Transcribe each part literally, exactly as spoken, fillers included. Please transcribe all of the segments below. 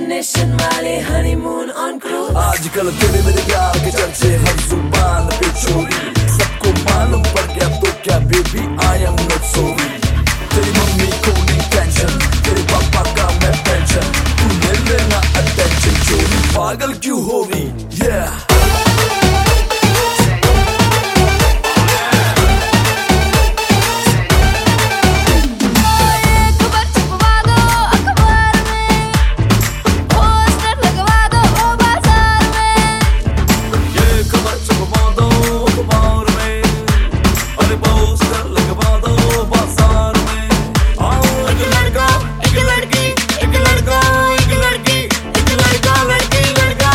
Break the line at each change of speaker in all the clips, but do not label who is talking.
Destination वाले honeymoon on cruise.
आजकल तेरे मेरे प्यार के चर्चे हर जुबान पे छोरी, सबको मालूम पड़ गया तो क्या baby I am not sorry. तेरी मम्मी को नहीं टेंशन, तेरे पापा का मैं पेंशन, तू ले लेना अटेंशन, चोरी पागल क्यों हो रही yeah।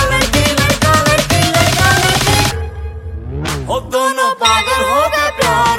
दोनों पागल हो गए प्यार